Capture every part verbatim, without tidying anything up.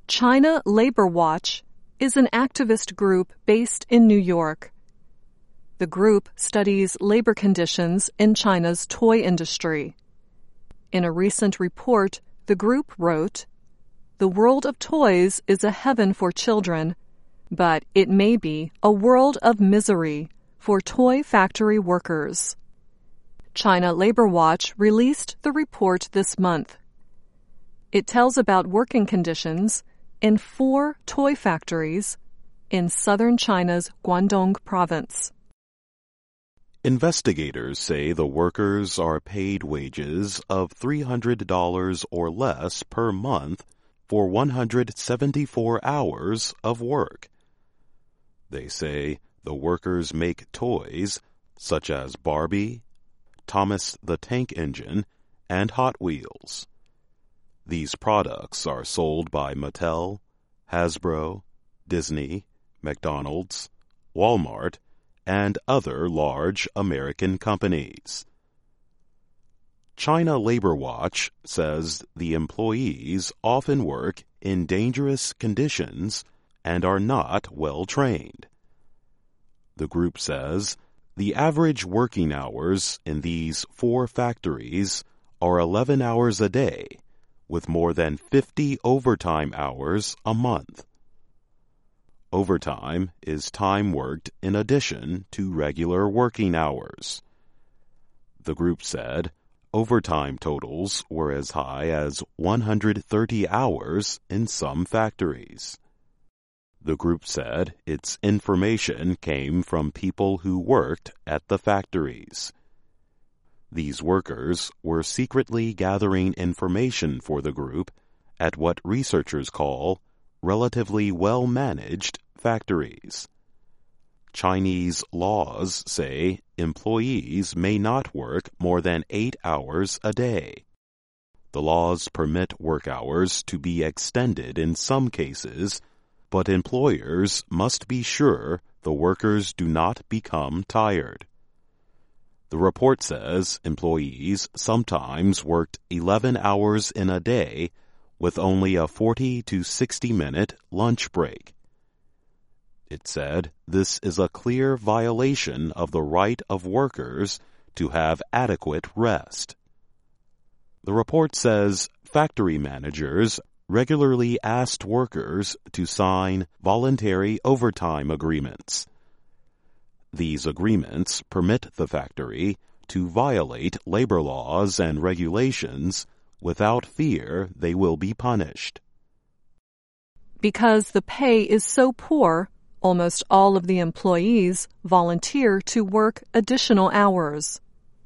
China Labor Watch is an activist group based in New York. The group studies labor conditions in China's toy industry. In a recent report, the group wrote, "The world of toys is a heaven for children, but it may be a world of misery for toy factory workers." China Labor Watch released the report this month. It tells about working conditions in four toy factories in southern China's Guangdong province. Investigators say the workers are paid wages of three hundred dollars or less per month for one hundred seventy-four hours of work. They say the workers make toys such as Barbie, Thomas the Tank Engine, and Hot Wheels. These products are sold by Mattel, Hasbro, Disney, McDonald's, Walmart, and other large American companies. China Labor Watch says the employees often work in dangerous conditions and are not well trained. The group says the average working hours in these four factories are eleven hours a day, with more than fifty overtime hours a month. Overtime is time worked in addition to regular working hours. The group said overtime totals were as high as one hundred thirty hours in some factories. The group said its information came from people who worked at the factories. These workers were secretly gathering information for the group at what researchers call relatively well-managed factories. Chinese laws say employees may not work more than eight hours a day. The laws permit work hours to be extended in some cases, but employers must be sure the workers do not become tired. The report says employees sometimes worked eleven hours in a day with only a forty to sixty minute lunch break. It said this is a clear violation of the right of workers to have adequate rest. The report says factory managers regularly asked workers to sign voluntary overtime agreements. These agreements permit the factory to violate labor laws and regulations without fear they will be punished. Because the pay is so poor, almost all of the employees volunteer to work additional hours.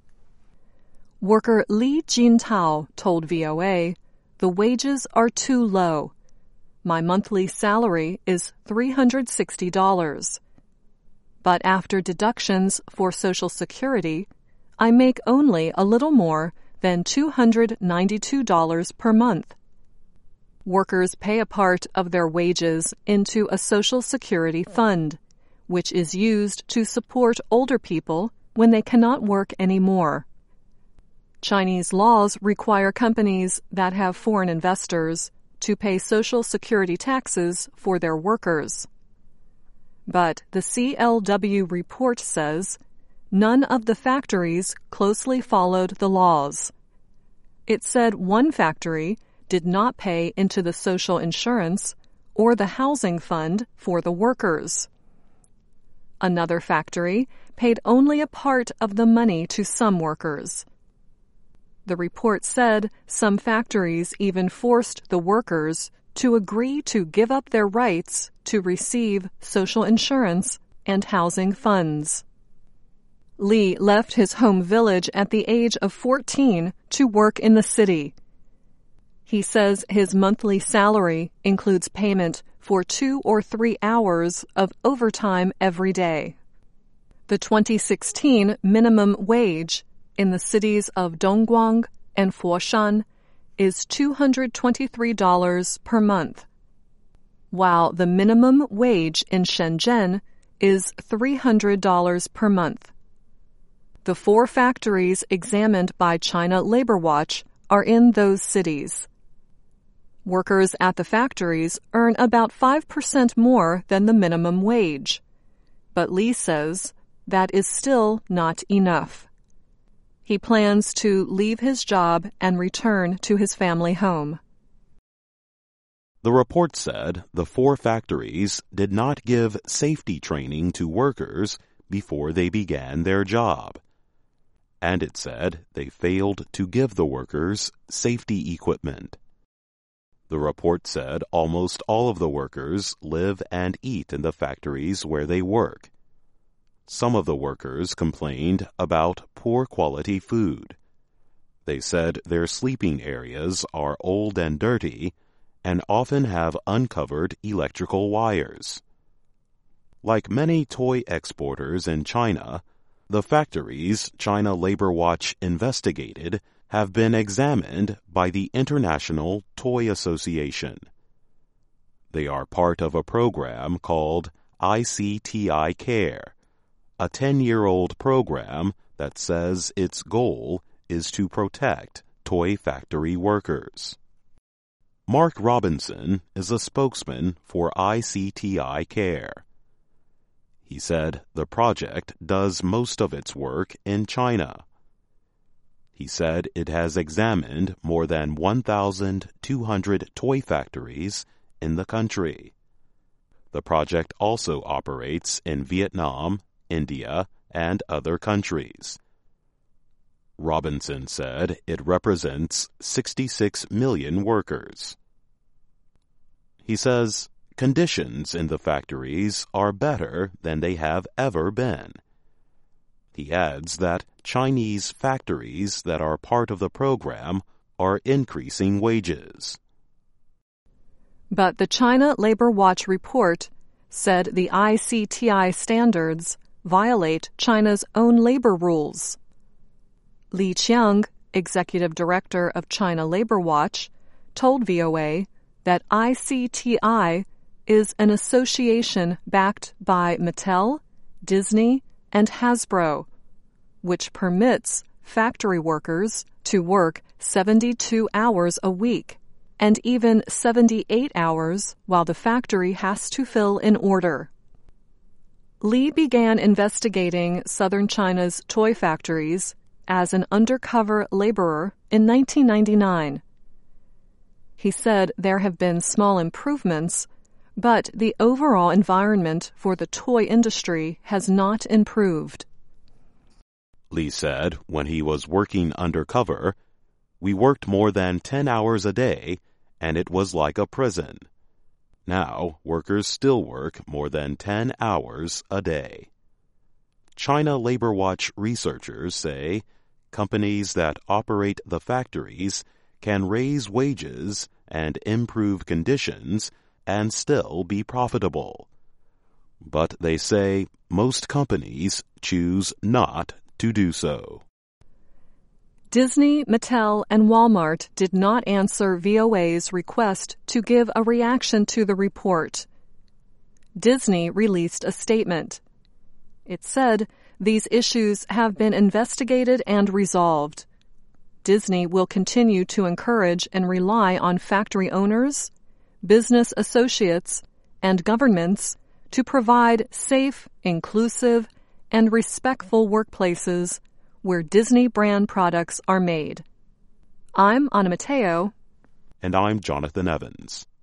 Worker Li Jintao told V O A, "The wages are too low. My monthly salary is three hundred sixty dollars. But after deductions for Social Security, I make only a little more than two hundred ninety-two dollars per month." Workers pay a part of their wages into a Social Security fund, which is used to support older people when they cannot work anymore. Chinese laws require companies that have foreign investors to pay Social Security taxes for their workers. But the C L W report says none of the factories closely followed the laws. It said one factory did not pay into the social insurance or the housing fund for the workers. Another factory paid only a part of the money to some workers. The report said some factories even forced the workers to agree to give up their rights to receive social insurance and housing funds. Li left his home village at the age of fourteen to work in the city. He says his monthly salary includes payment for two or three hours of overtime every day. The twenty sixteen minimum wage in the cities of Dongguan and Foshan is two hundred twenty-three dollars per month, while the minimum wage in Shenzhen is three hundred dollars per month. The four factories examined by China Labor Watch are in those cities. Workers at the factories earn about five percent more than the minimum wage. But Lee says that is still not enough. He plans to leave his job and return to his family home. The report said the four factories did not give safety training to workers before they began their job. And it said they failed to give the workers safety equipment. The report said almost all of the workers live and eat in the factories where they work. Some of the workers complained about poor quality food. They said their sleeping areas are old and dirty and often have uncovered electrical wires. Like many toy exporters in China, the factories China Labor Watch investigated have been examined by the International Toy Association. They are part of a program called I C T I Care, a ten-year-old program that says its goal is to protect toy factory workers. Mark Robinson is a spokesman for I C T I Care. He said the project does most of its work in China. He said it has examined more than one thousand two hundred toy factories in the country. The project also operates in Vietnam, India, and other countries. Robinson said it represents sixty-six million workers. He says conditions in the factories are better than they have ever been. He adds that Chinese factories that are part of the program are increasing wages. But the China Labor Watch report said the I C T I standards violate China's own labor rules. Li Qiang, executive director of China Labor Watch, told V O A that I C T I is an association backed by Mattel, Disney, and Hasbro, which permits factory workers to work seventy-two hours a week and even seventy-eight hours while the factory has to fill an order. Li began investigating southern China's toy factories as an undercover laborer in nineteen ninety-nine. He said there have been small improvements, but the overall environment for the toy industry has not improved. Lee said when he was working undercover, we worked more than ten hours a day, and it was like a prison. Now, workers still work more than ten hours a day. China Labor Watch researchers say companies that operate the factories can raise wages and improve conditions and still be profitable. But they say most companies choose not to do so. Disney, Mattel, and Walmart did not answer V O A's request to give a reaction to the report. Disney released a statement. It said these issues have been investigated and resolved. Disney will continue to encourage and rely on factory owners, business associates, and governments to provide safe, inclusive, and respectful workplaces where Disney brand products are made. I'm Anna Mateo. And I'm Jonathan Evans.